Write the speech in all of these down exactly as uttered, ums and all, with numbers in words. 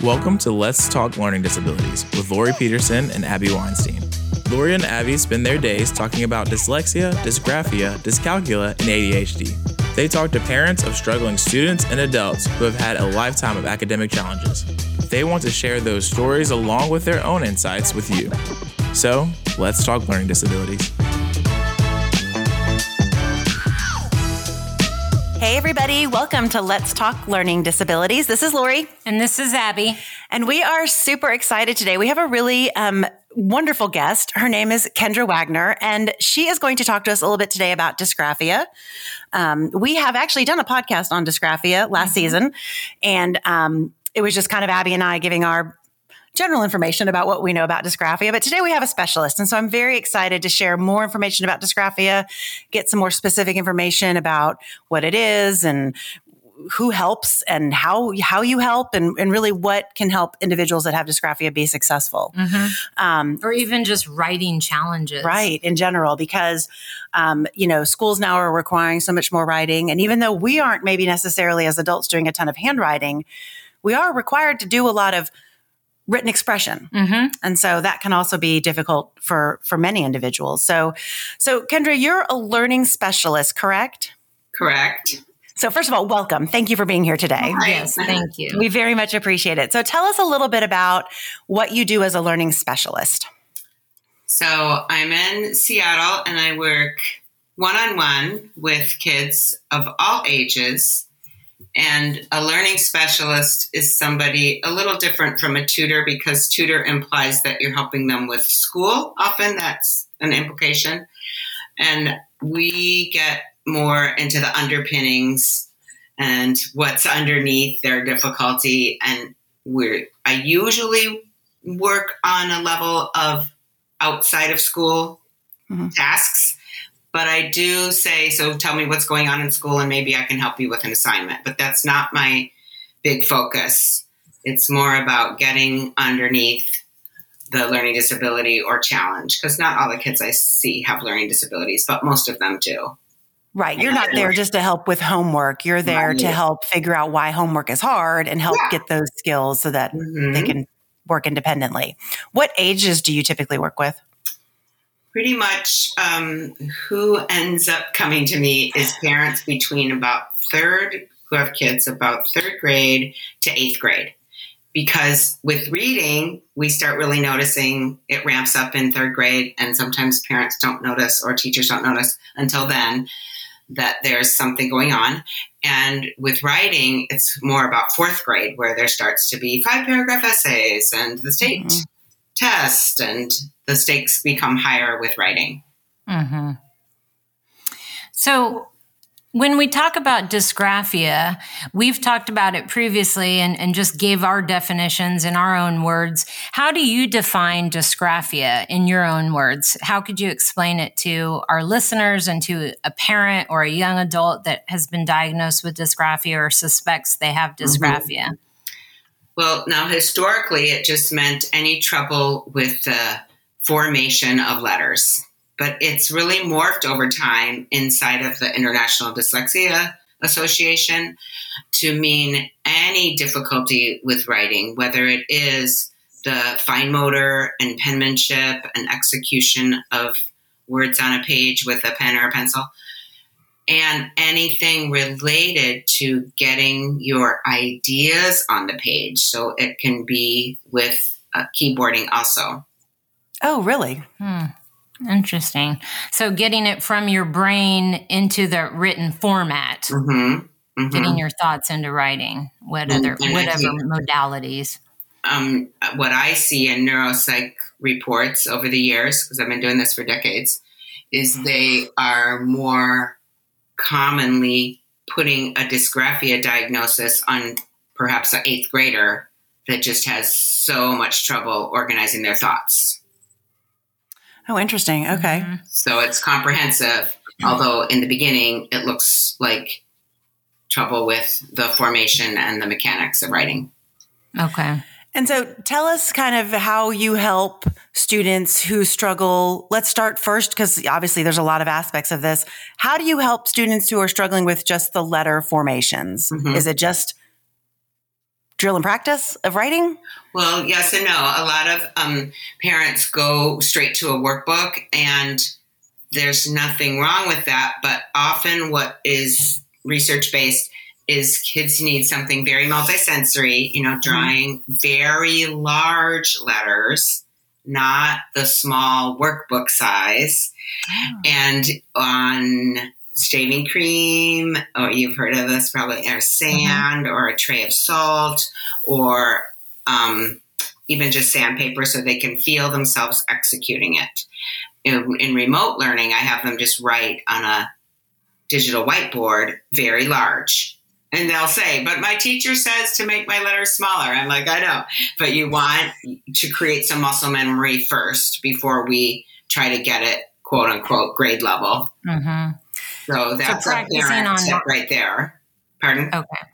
Welcome to Let's Talk Learning Disabilities with Lori Peterson and Abby Weinstein. Lori and Abby spend their days talking about dyslexia, dysgraphia, dyscalculia, and A D H D. They talk to parents of struggling students and adults who have had a lifetime of academic challenges. They want to share those stories along with their own insights with you. So, let's talk learning disabilities. Hey everybody, welcome to Let's Talk Learning Disabilities. This is Lori. And this is Abby. And we are super excited today. We have a really um, wonderful guest. Her name is Kendra Wagner, and she is going to talk to us a little bit today about dysgraphia. Um, we have actually done a podcast on dysgraphia last mm-hmm. season, and um, it was just kind of Abby and I giving our general information about what we know about dysgraphia. But today we have a specialist. And so I'm very excited to share more information about dysgraphia, get some more specific information about what it is and who helps and how, how you help and, and really what can help individuals that have dysgraphia be successful. Mm-hmm. Um, or even just writing challenges. Right. In general, because, um, you know, schools now are requiring so much more writing. And even though we aren't maybe necessarily as adults doing a ton of handwriting, we are required to do a lot of written expression. Mm-hmm. And so that can also be difficult for, for many individuals. So, so Kendra, you're a learning specialist, correct? Correct. So first of all, welcome. Thank you for being here today. Hi. Yes, thank you. We very much appreciate it. So tell us a little bit about what you do as a learning specialist. So I'm in Seattle and I work one-on-one with kids of all ages. And a learning specialist is somebody a little different from a tutor because tutor implies that you're helping them with school. Often that's an implication. And we get more into the underpinnings and what's underneath their difficulty. And we're, I usually work on a level of outside of school mm-hmm. tasks. But I do say, so tell me what's going on in school and maybe I can help you with an assignment. But that's not my big focus. It's more about getting underneath the learning disability or challenge, because not all the kids I see have learning disabilities, but most of them do. Right. You're not there just to help with homework. You're there right. to help figure out why homework is hard and help yeah. get those skills so that mm-hmm. they can work independently. What ages do you typically work with? Pretty much um, who ends up coming to me is parents between about third, who have kids about third grade to eighth grade. Because with reading, we start really noticing it ramps up in third grade. And sometimes parents don't notice or teachers don't notice until then that there's something going on. And with writing, it's more about fourth grade where there starts to be five paragraph essays and the state mm-hmm. test and the stakes become higher with writing. Mm-hmm. So when we talk about dysgraphia, we've talked about it previously and, and just gave our definitions in our own words. How do you define dysgraphia in your own words? How could you explain it to our listeners and to a parent or a young adult that has been diagnosed with dysgraphia or suspects they have dysgraphia? Mm-hmm. Well, now historically, it just meant any trouble with the formation of letters. But it's really morphed over time inside of the International Dyslexia Association to mean any difficulty with writing, whether it is the fine motor and penmanship and execution of words on a page with a pen or a pencil, and anything related to getting your ideas on the page. So it can be with uh, keyboarding also. Oh, really? Hmm. Interesting. So getting it from your brain into the written format, mm-hmm. Mm-hmm. getting your thoughts into writing, what other, and whatever think, modalities. Um, what I see in neuropsych reports over the years, because I've been doing this for decades, is they are more commonly putting a dysgraphia diagnosis on perhaps an eighth grader that just has so much trouble organizing their thoughts. Oh, interesting. Okay. Mm-hmm. So it's comprehensive, although in the beginning it looks like trouble with the formation and the mechanics of writing. Okay. And so tell us kind of how you help students who struggle. Let's start first, because obviously there's a lot of aspects of this. How do you help students who are struggling with just the letter formations? Mm-hmm. Is it just drill and practice of writing? Well, yes and no. A lot of um, parents go straight to a workbook, and there's nothing wrong with that. But often what is research-based is kids need something very multisensory, you know, drawing mm-hmm. very large letters, not the small workbook size. Oh. And on shaving cream, or you've heard of this probably, or sand, mm-hmm. or a tray of salt, or um, even just sandpaper so they can feel themselves executing it. In, in remote learning, I have them just write on a digital whiteboard, very large. And they'll say, but my teacher says to make my letters smaller. I'm like, I know. But you want to create some muscle memory first before we try to get it, quote unquote, grade level. Mm-hmm. So that's so a parent on tip right there. Pardon? Okay.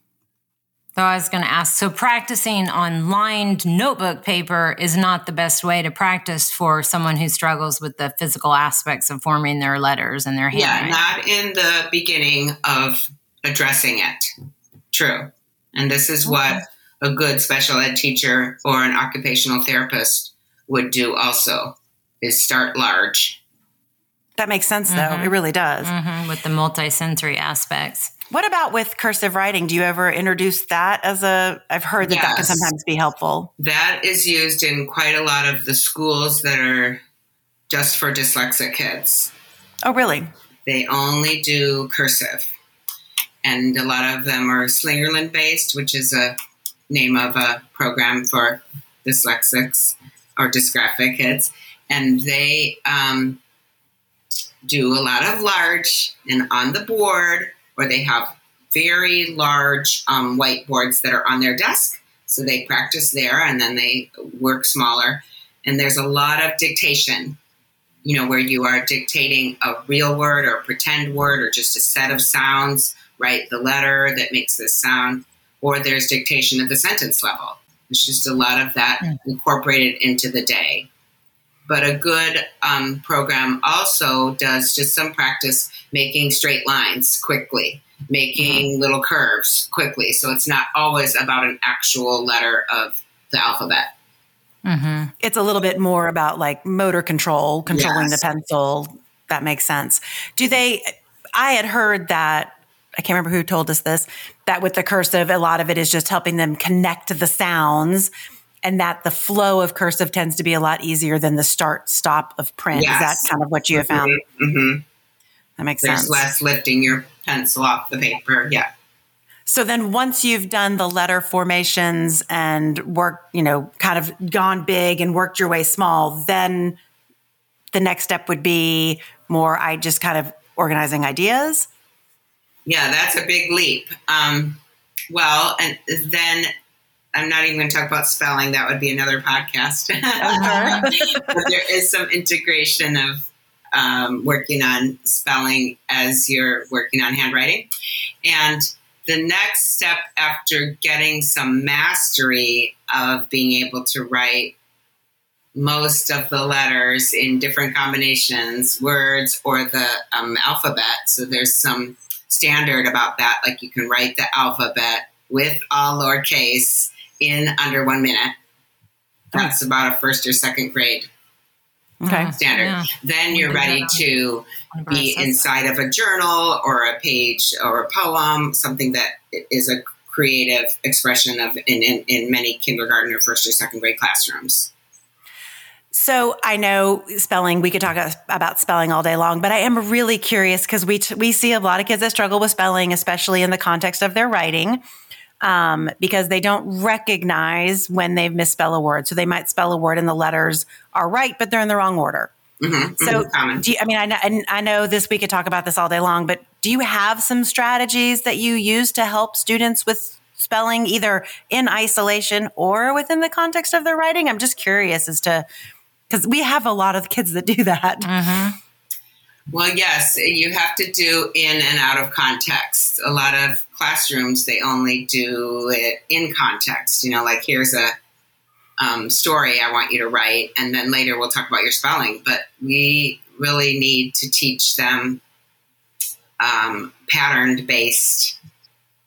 So I was going to ask, so practicing on lined notebook paper is not the best way to practice for someone who struggles with the physical aspects of forming their letters and their handwriting. Yeah, not in the beginning of addressing it. True. And this is what a good special ed teacher or an occupational therapist would do also, is start large. That makes sense, though. Mm-hmm. It really does. Mm-hmm. With the multisensory aspects. What about with cursive writing? Do you ever introduce that as a, I've heard that yes. that can sometimes be helpful. That is used in quite a lot of the schools that are just for dyslexic kids. Oh, really? They only do cursive. And a lot of them are Slingerland based, which is a name of a program for dyslexics or dysgraphic kids. And they um, do a lot of large and on the board, or they have very large um, whiteboards that are on their desk. So they practice there and then they work smaller. And there's a lot of dictation, you know, where you are dictating a real word or a pretend word or just a set of sounds, write the letter that makes this sound, or there's dictation at the sentence level. There's just a lot of that incorporated into the day. But a good um, program also does just some practice making straight lines quickly, making little curves quickly. So it's not always about an actual letter of the alphabet. Mm-hmm. It's a little bit more about like motor control, controlling yes. the pencil. That makes sense. Do they, I had heard that, I can't remember who told us this, that with the cursive, a lot of it is just helping them connect to the sounds, and that the flow of cursive tends to be a lot easier than the start stop of print. Yes. Is that kind of what you have found? Mm-hmm. That makes There's sense. There's less lifting your pencil off the paper. Yeah. So then once you've done the letter formations and worked, you know, kind of gone big and worked your way small, then the next step would be more, I just kind of organizing ideas. Yeah, that's a big leap. Um, well, and then I'm not even going to talk about spelling. That would be another podcast. But there is some integration of um, working on spelling as you're working on handwriting. And the next step after getting some mastery of being able to write most of the letters in different combinations, words, or the um, alphabet. So there's some standard about that. Like you can write the alphabet with all lowercase in under one minute. That's about a first or second grade okay. standard. Yeah. Then you're ready to be inside of a journal or a page or a poem, something that is a creative expression of in, in, in many kindergarten or first or second grade classrooms. So I know spelling, we could talk about spelling all day long, but I am really curious because we t- we see a lot of kids that struggle with spelling, especially in the context of their writing, um, because they don't recognize when they've misspelled a word. So they might spell a word and the letters are right, but they're in the wrong order. Mm-hmm, so mm-hmm. do you, I mean, I know, I know this, we could talk about this all day long, but do you have some strategies that you use to help students with spelling, either in isolation or within the context of their writing? I'm just curious as to, because we have a lot of kids that do that. Mm-hmm. Well, yes, you have to do in and out of context. A lot of classrooms, they only do it in context. You know, like here's a um, story I want you to write, and then later we'll talk about your spelling. But we really need to teach them um, patterned-based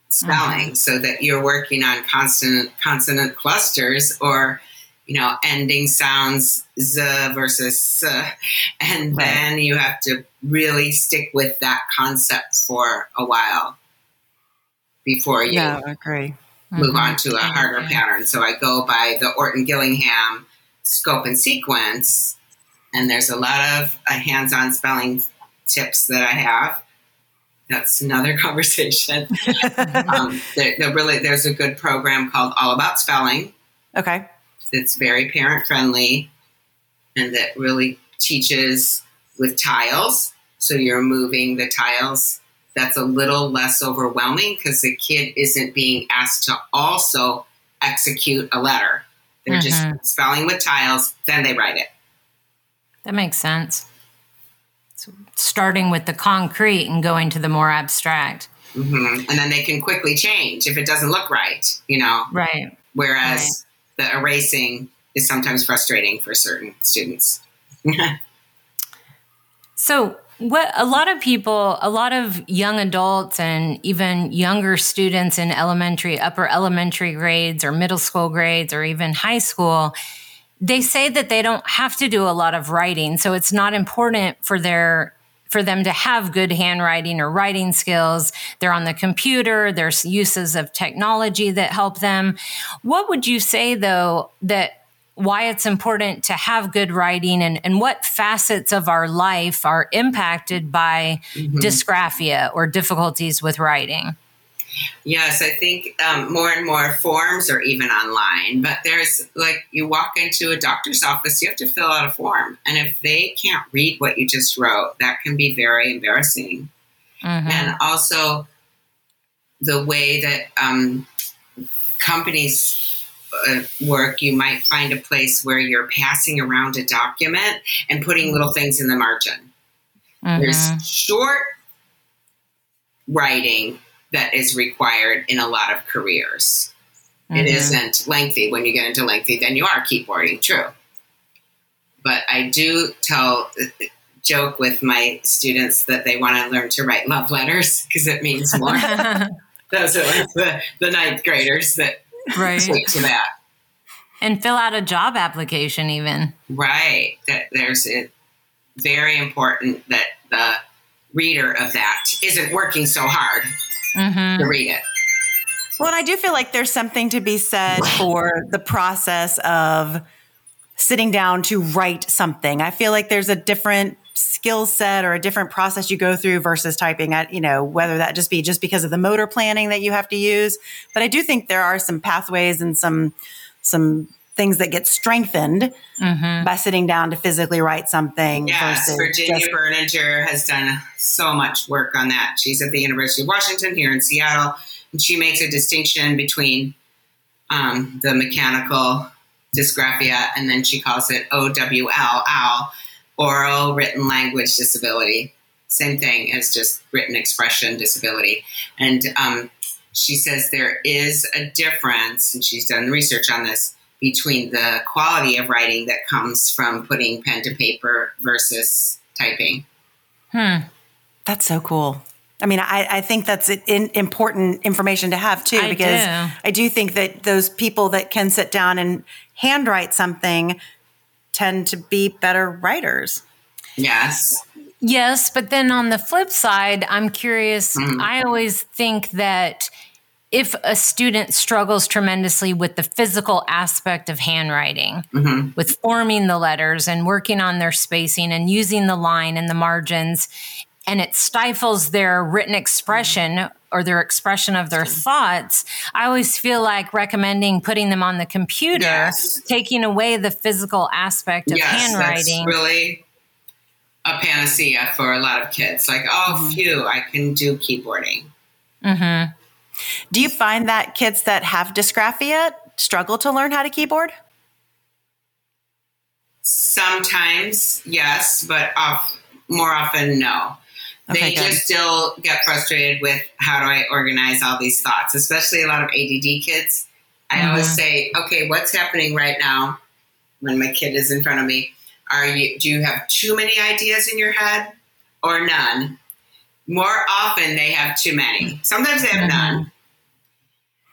spelling, mm-hmm. so that you're working on consonant consonant clusters, or you know, ending sounds z versus s, and right. then you have to really stick with that concept for a while before you yeah, I agree. move mm-hmm. on to a harder okay. pattern. So I go by the Orton Gillingham scope and sequence, and there's a lot of uh, hands-on spelling tips that I have. That's another conversation. um, they're, they're really, there's a good program called All About Spelling. Okay. It's very parent-friendly, and that really teaches with tiles. So you're moving the tiles. That's a little less overwhelming because the kid isn't being asked to also execute a letter. They're mm-hmm. just spelling with tiles, then they write it. That makes sense. So starting with the concrete and going to the more abstract. Mm-hmm. And then they can quickly change if it doesn't look right, you know? Right. Whereas right. the erasing is sometimes frustrating for certain students. So what a lot of people, a lot of young adults and even younger students in elementary, upper elementary grades or middle school grades or even high school, they say that they don't have to do a lot of writing. So it's not important for their for them to have good handwriting or writing skills. They're on the computer. There's uses of technology that help them. What would you say, though, that why it's important to have good writing, and, and what facets of our life are impacted by mm-hmm. dysgraphia or difficulties with writing? Yes, I think um, more and more forms are even online, but there's like you walk into a doctor's office, you have to fill out a form. And if they can't read what you just wrote, that can be very embarrassing. Mm-hmm. And also the way that um, companies uh, work, you might find a place where you're passing around a document and putting little things in the margin. Mm-hmm. There's short writing that is required in a lot of careers. Mm-hmm. It isn't lengthy. When you get into lengthy, then you are keyboarding, true. But I do tell, joke with my students that they want to learn to write love letters because it means more. Those are like the, the ninth graders that right. stick to that. And fill out a job application even. Right. That there's it very important that the reader of that isn't working so hard mm-hmm. to read it. Well, and I do feel like there's something to be said for the process of sitting down to write something. I feel like there's a different skill set or a different process you go through versus typing at, you know, whether that just be just because of the motor planning that you have to use. But I do think there are some pathways and some, some things that get strengthened mm-hmm. by sitting down to physically write something. Yes, versus Virginia just- Berninger has done so much work on that. She's at the University of Washington here in Seattle, and she makes a distinction between um, the mechanical dysgraphia, and then she calls it O W L, owl, oral written language disability. Same thing as just written expression disability. And um, she says there is a difference, and she's done research on this, between the quality of writing that comes from putting pen to paper versus typing. Hmm. That's so cool. I mean, I, I think that's in, important information to have too, I because do. I do think that those people that can sit down and handwrite something tend to be better writers. Yes. Yes, but then on the flip side, I'm curious. Mm. I always think that if a student struggles tremendously with the physical aspect of handwriting, mm-hmm. with forming the letters and working on their spacing and using the line and the margins, and it stifles their written expression or their expression of their thoughts, I always feel like recommending putting them on the computer, yes. taking away the physical aspect of yes, handwriting. That's really a panacea for a lot of kids. Like, oh, mm-hmm. phew, I can do keyboarding. Mm-hmm. Do you find that kids that have dysgraphia struggle to learn how to keyboard? Sometimes, yes, but off, more often, no. Okay, they good. just still get frustrated with how do I organize all these thoughts, especially a lot of A D D kids. I mm-hmm. always say, okay, what's happening right now when my kid is in front of me? Are you? Do you have too many ideas in your head or none? More often they have too many. Sometimes they have mm-hmm. none.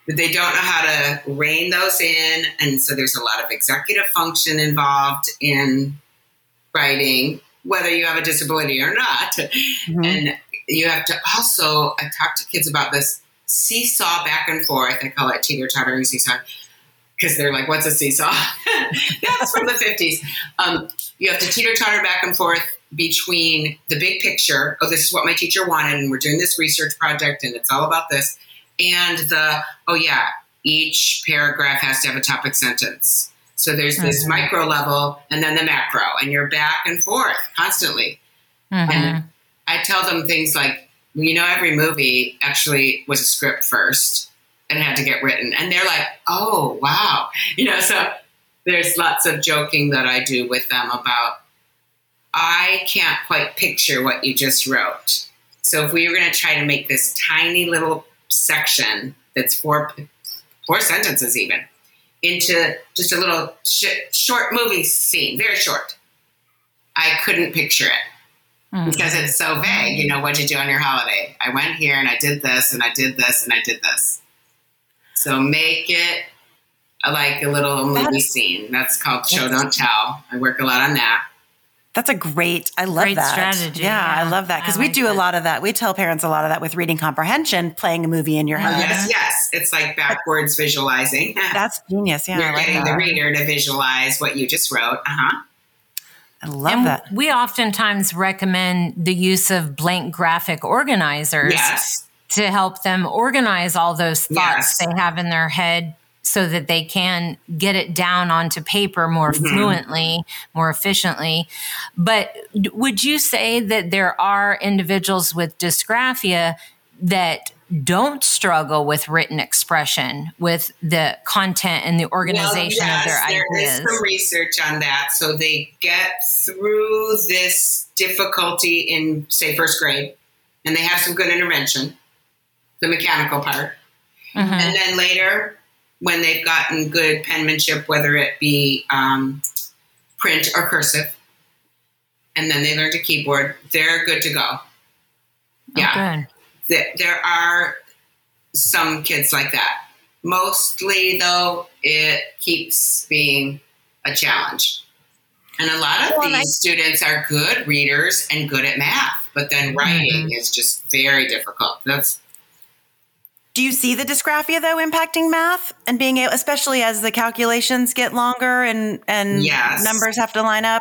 but they don't know how to rein those in. And so there's a lot of executive function involved in writing, whether you have a disability or not. Mm-hmm. And you have to also, I talk to kids about this seesaw back and forth. I call it teeter-tottering seesaw because they're like, what's a seesaw? That's from the fifties. Um, you have to teeter-totter back and forth between the big picture, oh, this is what my teacher wanted, and we're doing this research project, and it's all about this, and the, oh, yeah, each paragraph has to have a topic sentence. So there's this mm-hmm. micro level and then the macro, and you're back and forth constantly. Mm-hmm. And I tell them things like, you know, every movie actually was a script first and had to get written. And they're like, oh, wow. You know, so there's lots of joking that I do with them about, I can't quite picture what you just wrote. So if we were going to try to make this tiny little section that's four, four sentences even, into just a little sh- short movie scene, very short, I couldn't picture it mm. because it's so vague. You know, what'd you do on your holiday? I went here and I did this and I did this and I did this. So make it like a little movie That's, scene. That's called Show Don't Tell. I work a lot on that. That's a great, I love great that. strategy. Yeah, yeah, I love that. Because like we do that. a lot of that. We tell parents a lot of that with reading comprehension, playing a movie in your head. Oh, yes, yes. It's like backwards visualizing. That's genius. Yeah, You're I like getting that. the reader to visualize what you just wrote. Uh-huh. I love and that. We oftentimes recommend the use of blank graphic organizers yes. to help them organize all those thoughts yes. they have in their head so that they can get it down onto paper more mm-hmm. fluently, more efficiently. But would you say that there are individuals with dysgraphia that don't struggle with written expression, with the content and the organization well, yes, of their ideas? There is some research on that. So they get through this difficulty in, say, first grade, and they have some good intervention, the mechanical part. Mm-hmm. And then later, when they've gotten good penmanship, whether it be um, print or cursive, and then they learn to keyboard, they're good to go. Yeah. Okay. There, there are some kids like that. Mostly, though, it keeps being a challenge. And a lot of well, these I- students are good readers and good at math, but then writing mm-hmm. is just very difficult. That's Do you see the dysgraphia, though, impacting math and being able, especially as the calculations get longer and, and yes. numbers have to line up?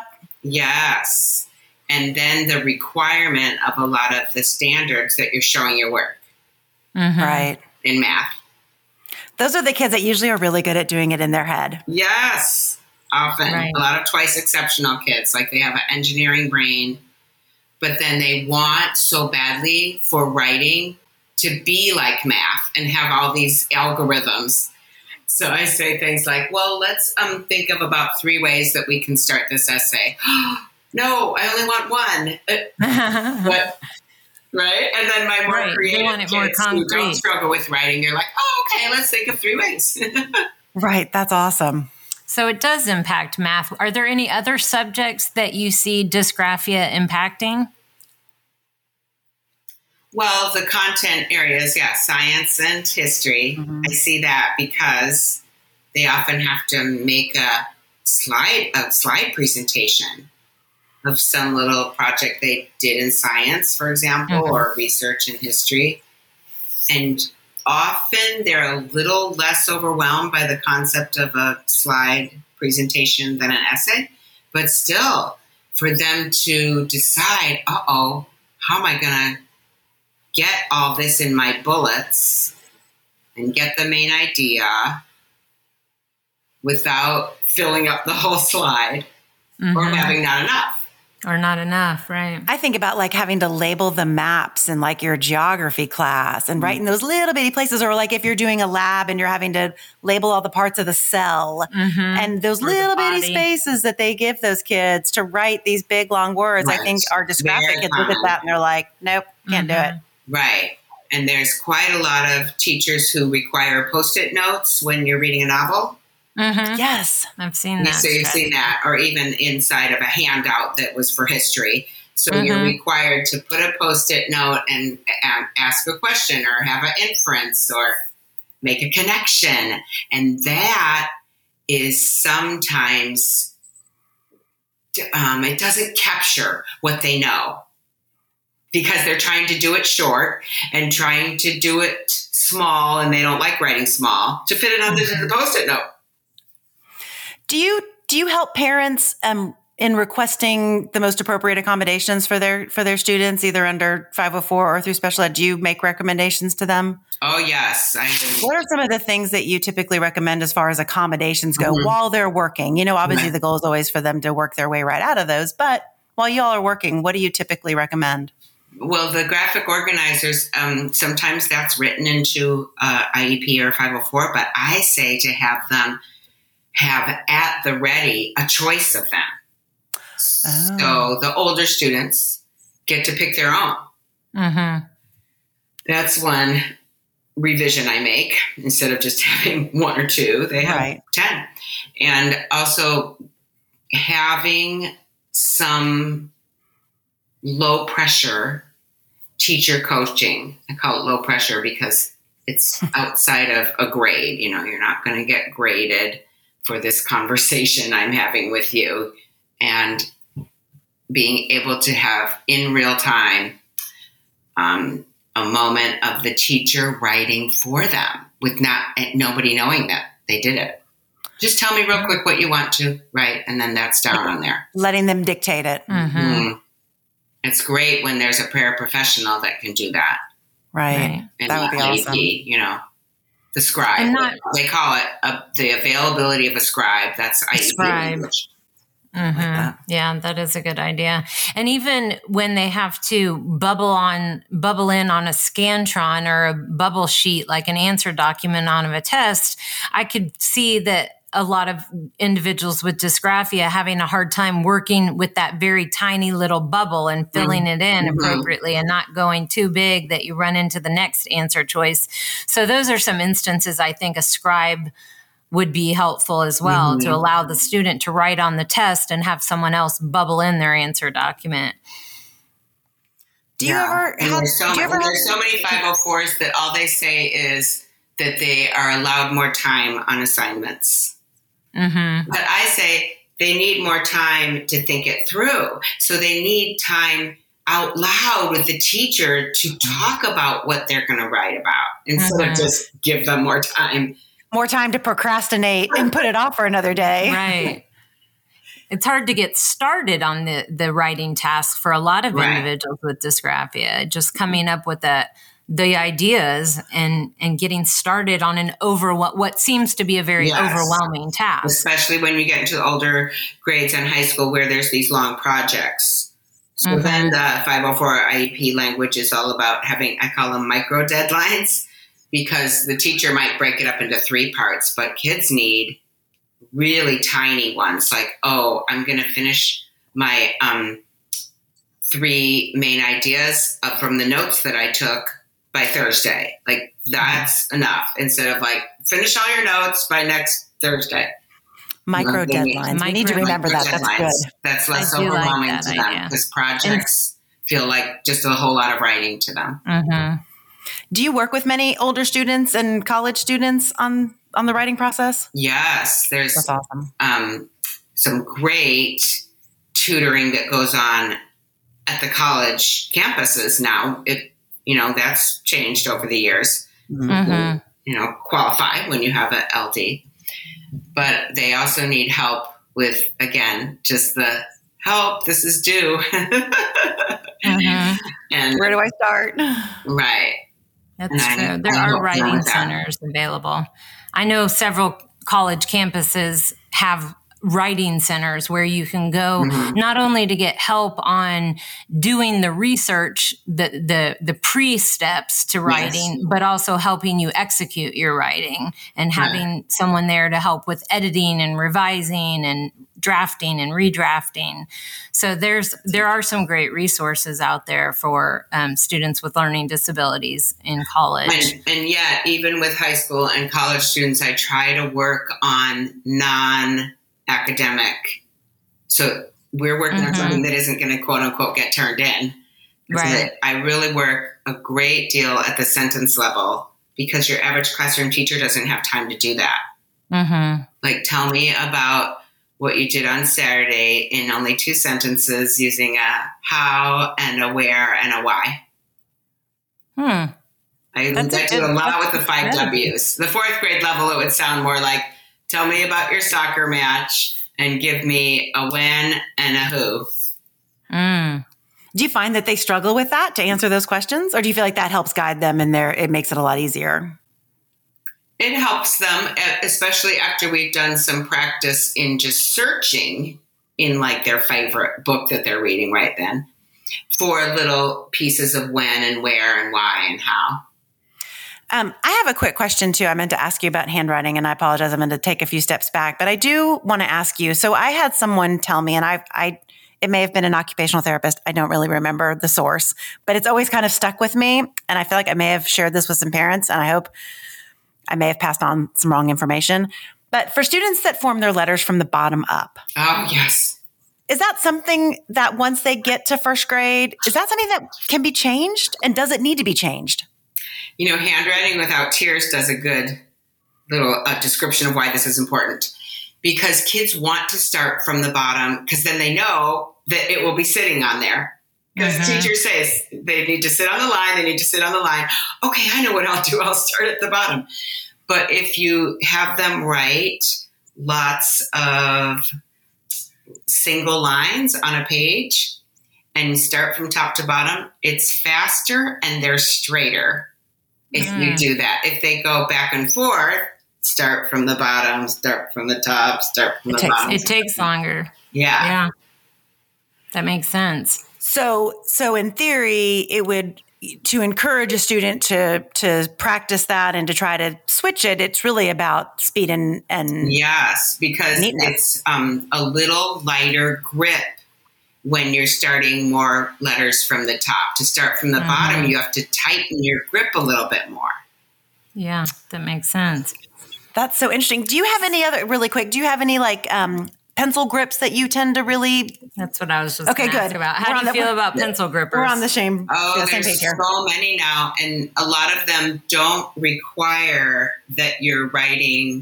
Yes. And then the requirement of a lot of the standards that you're showing your work. Mm-hmm. Right. In math. Those are the kids that usually are really good at doing it in their head. Yes. Often. Right. A lot of twice exceptional kids. Like they have an engineering brain, but then they want so badly for writing to be like math and have all these algorithms. So I say things like, well, let's um, think of about three ways that we can start this essay. No, I only want one. But, right? And then my more right. creative want it kids more who don't struggle with writing, they're like, oh, okay, let's think of three ways. Right. That's awesome. So it does impact math. Are there any other subjects that you see dysgraphia impacting? Well, the content areas, yeah, science and history. Mm-hmm. I see that because they often have to make a slide, a slide presentation of some little project they did in science, for example, mm-hmm. or research in history. And often they're a little less overwhelmed by the concept of a slide presentation than an essay. But still, for them to decide, uh-oh, how am I going to get all this in my bullets and get the main idea without filling up the whole slide mm-hmm. or having not enough. Or not enough, right? I think about like having to label the maps in like your geography class and mm-hmm. writing those little bitty places, or like if you're doing a lab and you're having to label all the parts of the cell mm-hmm. and those or little bitty spaces that they give those kids to write these big long words. Right. I think our dysgraphic kids look at that and they're like, nope, can't mm-hmm. do it. Right. And there's quite a lot of teachers who require Post-it notes when you're reading a novel. Mm-hmm. Yes, I've seen that. So you've seen that, or even inside of a handout that was for history. So mm-hmm. you're required to put a Post-it note and, and ask a question or have an inference or make a connection. And that is sometimes, um, it doesn't capture what they know because they're trying to do it short and trying to do it small, and they don't like writing small, to fit it on mm-hmm. the Post-it note. Do you do you help parents um, in requesting the most appropriate accommodations for their for their students, either under five oh four or through special ed? Do you make recommendations to them? Oh, yes. I What are some of the things that you typically recommend as far as accommodations go mm-hmm. while they're working? You know, obviously right. the goal is always for them to work their way right out of those, but while y'all are working, what do you typically recommend? Well, the graphic organizers, um, sometimes that's written into uh, I E P or five oh four, but I say to have them have at the ready a choice of them. Oh. So the older students get to pick their own. Mm-hmm. That's one revision I make. Instead of just having one or two, they have right. ten. And also having some low pressure teacher coaching. I call it low pressure because it's outside of a grade. You know, you're not going to get graded for this conversation I'm having with you. And being able to have in real time um, a moment of the teacher writing for them with not nobody knowing that they did it. Just tell me real quick what you want to write, and then that's down on there. Letting them dictate it. Mm-hmm. Mm-hmm. It's great when there's a paraprofessional that can do that. Right. And that would be awesome. You know, the scribe. Not, they call it a, the availability of a scribe. That's I E P scribe. Mm-hmm. Like that. Yeah, that is a good idea. And even when they have to bubble on, bubble in on a Scantron or a bubble sheet, like an answer document on a test, I could see that a lot of individuals with dysgraphia having a hard time working with that very tiny little bubble and filling mm-hmm. it in mm-hmm. appropriately and not going too big that you run into the next answer choice. So those are some instances I think a scribe would be helpful as well mm-hmm. to allow the student to write on the test and have someone else bubble in their answer document. Do you yeah. ever have, there's so, do you ever there's so many five oh fours that all they say is that they are allowed more time on assignments. Mm-hmm. But I say they need more time to think it through. So they need time out loud with the teacher to talk about what they're going to write about instead mm-hmm. of just give them more time. More time to procrastinate and put it off for another day. Right. It's hard to get started on the, the writing task for a lot of right. individuals with dysgraphia. Just coming up with the, the ideas and, and getting started on an over what seems to be a very yes. overwhelming task. Especially when you get into the older grades in high school where there's these long projects. So mm-hmm. then the five oh four I E P language is all about having, I call them micro deadlines, because the teacher might break it up into three parts, but kids need really tiny ones. Like, oh, I'm going to finish my um, three main ideas up from the notes that I took by Thursday. Like, that's mm-hmm. enough. Instead of like, finish all your notes by next Thursday. Micro you know, deadlines. We need to remember that. That's deadlines. Good. That's less overwhelming like that to idea. Them because projects and, feel like just a whole lot of writing to them. Mm-hmm. Do you work with many older students and college students on, on the writing process? Yes. There's That's awesome. um, some great tutoring that goes on at the college campuses now. It, you know, that's changed over the years. Mm-hmm. You know, qualify when you have an L D. But they also need help with, again, just the help, this is due. mm-hmm. And where do I start? Right. That's true. There are writing centers available. I know several college campuses have writing centers where you can go mm-hmm. not only to get help on doing the research, the the, the pre-steps to writing, yes. but also helping you execute your writing and having right. someone there to help with editing and revising and drafting and redrafting. So there's there are some great resources out there for um, students with learning disabilities in college. And, and yet, even with high school and college students, I try to work on non academic. So we're working mm-hmm. on something that isn't going to quote unquote get turned in. Right. I really work a great deal at the sentence level because your average classroom teacher doesn't have time to do that. Mm-hmm. Like, tell me about what you did on Saturday in only two sentences using a how and a where and a why. Hmm. I, That's I a do good- a lot with that's the five good. W's. The fourth grade level, it would sound more like, tell me about your soccer match and give me a when and a who. Mm. Do you find that they struggle with that to answer those questions? Or do you feel like that helps guide them and there it makes it a lot easier? It helps them, especially after we've done some practice in just searching in like their favorite book that they're reading right then for little pieces of when and where and why and how. Um, I have a quick question too. I meant to ask you about handwriting, and I apologize. I'm going to take a few steps back, but I do want to ask you. So I had someone tell me, and I, I, it may have been an occupational therapist. I don't really remember the source, but it's always kind of stuck with me. And I feel like I may have shared this with some parents, and I hope I may have passed on some wrong information. But for students that form their letters from the bottom up, Oh, yes. is that something that once they get to first grade, is that something that can be changed? And does it need to be changed? You know, handwriting without tears does a good little uh, description of why this is important. Because kids want to start from the bottom because then they know that it will be sitting on there. Because Mhm. the teacher says they need to sit on the line, they need to sit on the line. Okay, I know what I'll do. I'll start at the bottom. But if you have them write lots of single lines on a page and start from top to bottom, it's faster and they're straighter if you Mm. do that. If they go back and forth, start from the bottom, start from the top, start from It the takes- bottom. It takes longer. Yeah. Yeah. That makes sense. So, so in theory, it would to encourage a student to to practice that and to try to switch it. It's really about speed and and Yes, because Neatness. it's um, a little lighter grip when you're starting more letters from the top. To start from the Mhm. bottom, you have to tighten your grip a little bit more. Yeah, that makes sense. that's so interesting. Do you have any other really quick? Do you have any like um, pencil grips that you tend to really? That's what I was just Okay, gonna ask good. about. We're How on do you the- feel about pencil grippers? We're on the same, Oh, yeah, same there's page here. so many now, and a lot of them don't require that you're writing,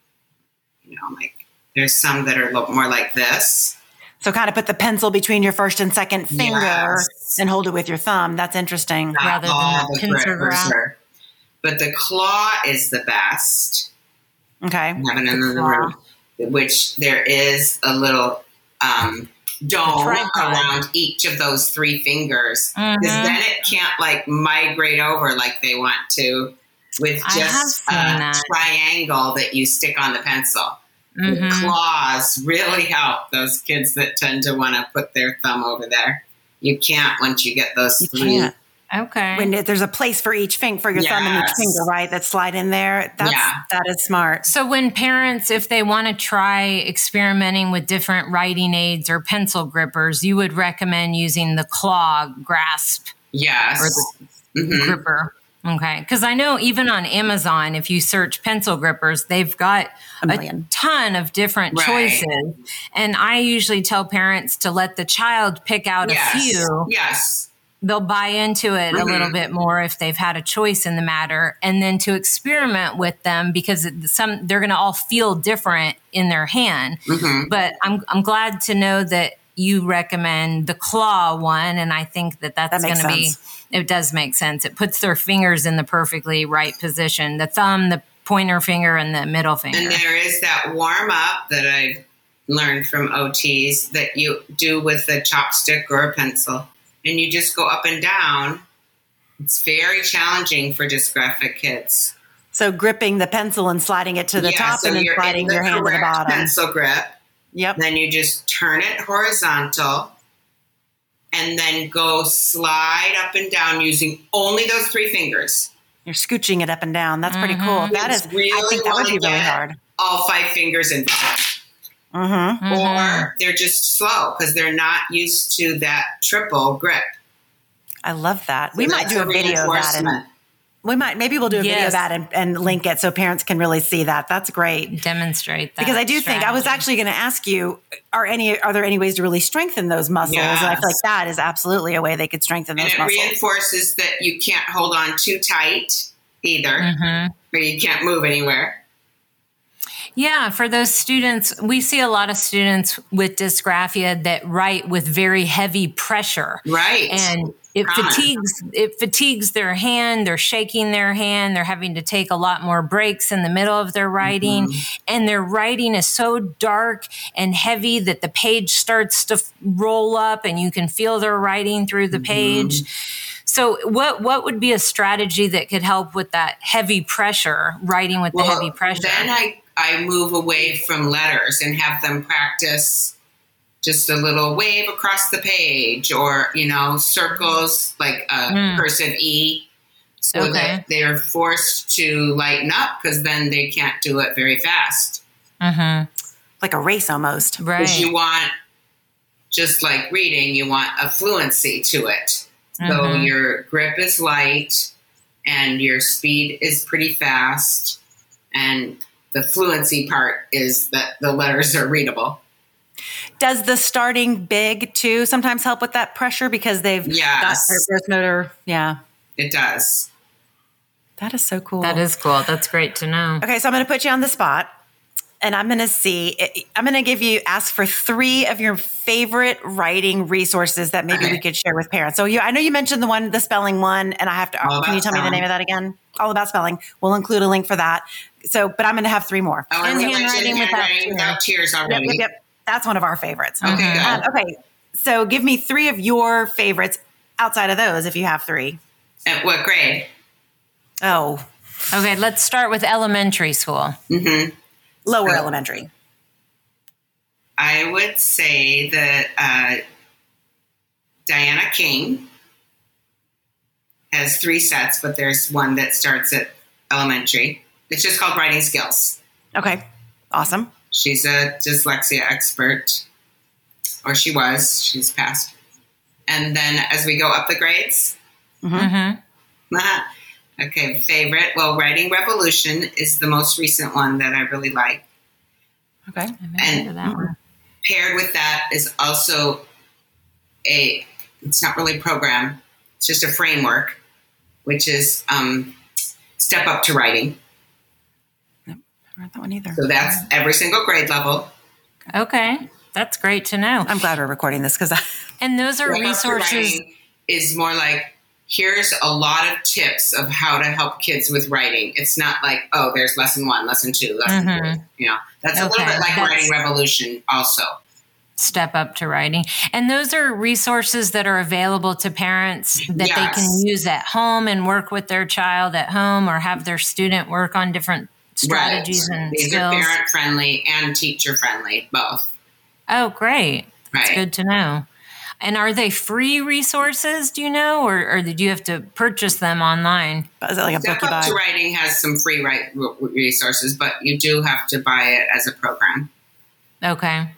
you know, like there's some that are a little more like this. So kind of put the pencil between your first and second finger Yes. and hold it with your thumb. That's interesting. Not Rather than all the the pincer grippers grasp. are- But the claw is the best. Okay. I have it in The the claw. room, which there is a little um, dome tripod. around each of those three fingers. Because Mhm. then it can't like migrate over like they want to with I have just seen a that. triangle that you stick on the pencil. The Mhm. claws really help those kids that tend to want to put their thumb over there. You can't once you get those You three. can't. Okay. When it- there's a place for each finger, for your thumb and each Yes. finger, right? That slide in there. That's Yeah. that is smart. So when parents, if they want to try experimenting with different writing aids or pencil grippers, you would recommend using the claw grasp Yes. or the Mhm. gripper. Okay. Because I know even on Amazon, if you search pencil grippers, they've got A a, million. ton of different Right. choices. And I usually tell parents to let the child pick out Yes. a few. Yes. They'll buy into it a Mhm. little bit more if they've had a choice in the matter, and then to experiment with them because it- some they're going to all feel different in their hand. Mhm. But I'm I'm glad to know that you recommend the claw one, and I think that that's That going makes to be. sense. It does make sense. It puts their fingers in the perfectly right position: the thumb, the pointer finger, and the middle finger. And there is that warm up that I've learned from O Ts that you do with a chopstick or a pencil. And you just go up and down. It's very challenging for dysgraphic kids. So gripping the pencil and sliding it to the Yeah, top so and then you're sliding in the your hand to the correct bottom. pencil grip. Yep. Then you just turn it horizontal and then go slide up and down using only those three fingers. You're scooching it up and down. That's pretty Mhm. cool. That Kids is, really I think that would wanna be really get hard. All five fingers in. Mm-hmm. Mhm. Or they're just slow because they're not used to that triple grip. I love that. We So might that's do a video of that, and reinforcement. we might maybe we'll do a video of Yes. that and, and link it so parents can really see that. That's great. Demonstrate that Because I do think I was strategy. actually going to ask you: Are any are there any ways to really strengthen those muscles? And I feel like Yes. that is absolutely a way they could strengthen And those it muscles. reinforces that you can't hold on too tight either, Mm-hmm. or you can't move anywhere. Yeah, for those students, we see a lot of students with dysgraphia that write with very heavy pressure. Right. And it Common. fatigues it fatigues their hand, they're shaking their hand, they're having to take a lot more breaks in the middle of their writing, mm-hmm. and their writing is so dark and heavy that the page starts to f- roll up and you can feel their writing through the mm-hmm. page. So what what would be a strategy that could help with that heavy pressure, writing with well, the heavy pressure? Then I, I move away from letters and have them practice just a little wave across the page, or, you know, circles like a mm. cursive E, so okay. that they're forced to lighten up, because then they can't do it very fast. Mm-hmm. Like a race almost. Right. Because you want, just like reading, you want a fluency to it. Mm-hmm. So your grip is light and your speed is pretty fast, and the fluency part is that the letters are readable. Does the starting big too sometimes help with that pressure, because they've yes. got their first motor? Yeah, it does. That is so cool. That is cool. That's great to know. Okay, so I'm going to put you on the spot, and I'm going to see. I'm going to give you ask for three of your favorite writing resources that maybe okay. we could share with parents. So you, I know you mentioned the one, the spelling one, and I have to. All can you tell spelling. me the name of that again? All About Spelling. We'll include a link for that. So, but I'm going to have three more. Oh, and handwriting without, without tears already. Yep, yep, yep. That's one of our favorites. Okay, um, okay. So give me three of your favorites outside of those, if you have three. At what grade? Oh. Okay, let's start with elementary school. Mm-hmm. Lower so, elementary. I would say that uh, Diana King has three sets, but there's one that starts at elementary. It's just called Writing Skills. Okay. Awesome. She's a dyslexia expert, or she was. She's passed. And then as we go up the grades, mm-hmm. okay, favorite. Well, Writing Revolution is the most recent one that I really like. Okay, and that one. Paired with that is also a. It's not really a program. It's just a framework, which is um, Step Up to Writing. I read that one either. So that's every single grade level. Okay. That's great to know. I'm glad we're recording this, because I... And those are resources. Is more like, here's a lot of tips of how to help kids with writing. It's not like, oh, there's lesson one, lesson two, lesson mm-hmm. three. You know, that's okay. a little bit like that's Writing Revolution also. Step Up to Writing. And those are resources that are available to parents that yes. they can use at home and work with their child at home, or have their student work on different strategies right. and These skills. These are parent friendly and teacher friendly, both. Oh, great. That's right. good to know. And are they free resources, do you know, or, or did you have to purchase them online? Is it like a Step book you Up buy? to Writing has some free write resources, but you do have to buy it as a program. Okay.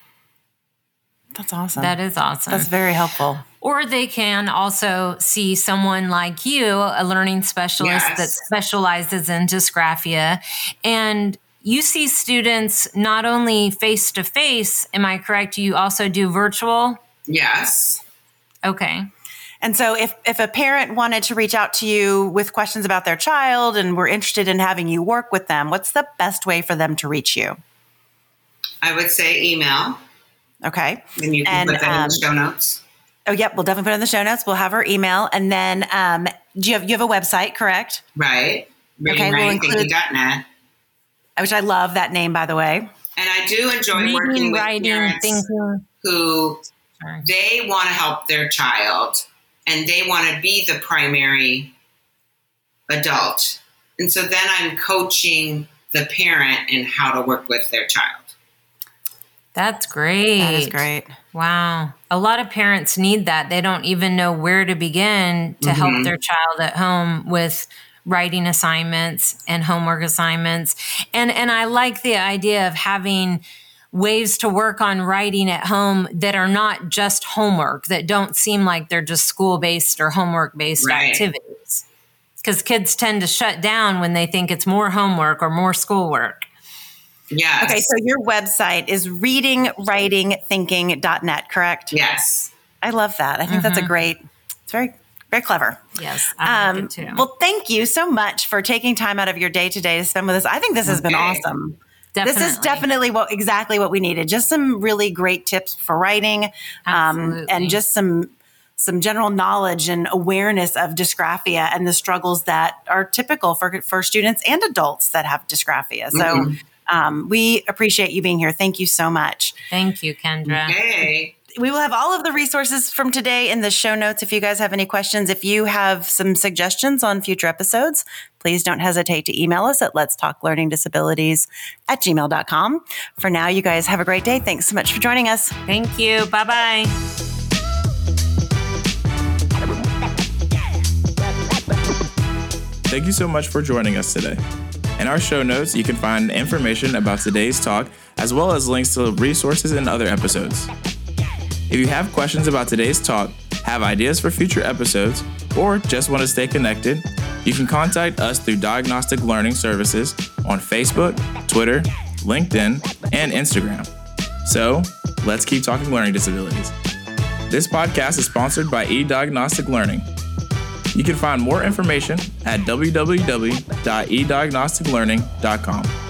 That's awesome. That is awesome. That's very helpful. Or they can also see someone like you, a learning specialist yes. that specializes in dysgraphia, and you see students not only face-to-face, am I correct? You also do virtual? Yes. Okay. And so if, if a parent wanted to reach out to you with questions about their child and were interested in having you work with them, what's the best way for them to reach you? I would say email. Okay. And you can and, put that um, in the show notes. Oh, yep. We'll definitely put it in the show notes. We'll have her email. And then um, do you have, you have a website, correct? Right. Okay, we'll include dot net. Which I love that name, by the way. And I do enjoy Reading, working with writing, parents thinking. who Sorry. they want to help their child and they want to be the primary adult. And so then I'm coaching the parent in how to work with their child. That's great. That is great. Wow. A lot of parents need that. They don't even know where to begin to mm-hmm. help their child at home with writing assignments and homework assignments. And and I like the idea of having ways to work on writing at home that are not just homework, that don't seem like they're just school-based or homework-based right. activities. Because kids tend to shut down when they think it's more homework or more schoolwork. Yes. Okay, so your website is reading writing thinking dot net, correct? Yes. I love that. I think mm-hmm. that's a great, it's very, Very clever. Yes, I like Um, it too. well, thank you so much for taking time out of your day today to spend with us. I think this has been Okay. awesome. Definitely. This is definitely what exactly what we needed. Just some really great tips for writing, um, Absolutely. and just some some general knowledge and awareness of dysgraphia and the struggles that are typical for for students and adults that have dysgraphia. So Mm-hmm. um, we appreciate you being here. Thank you so much. Thank you, Kendra. Hey. We will have all of the resources from today in the show notes. If you guys have any questions, if you have some suggestions on future episodes, please don't hesitate to email us at let's talk learning disabilities at gmail dot com. For now, you guys have a great day. Thanks so much for joining us. Thank you. Bye-bye. Thank you so much for joining us today. In our show notes, you can find information about today's talk, as well as links to resources and other episodes. If you have questions about today's talk, have ideas for future episodes, or just want to stay connected, you can contact us through Diagnostic Learning Services on Facebook, Twitter, LinkedIn, and Instagram. So, let's keep talking learning disabilities. This podcast is sponsored by eDiagnostic Learning. You can find more information at w w w dot e diagnostic learning dot com.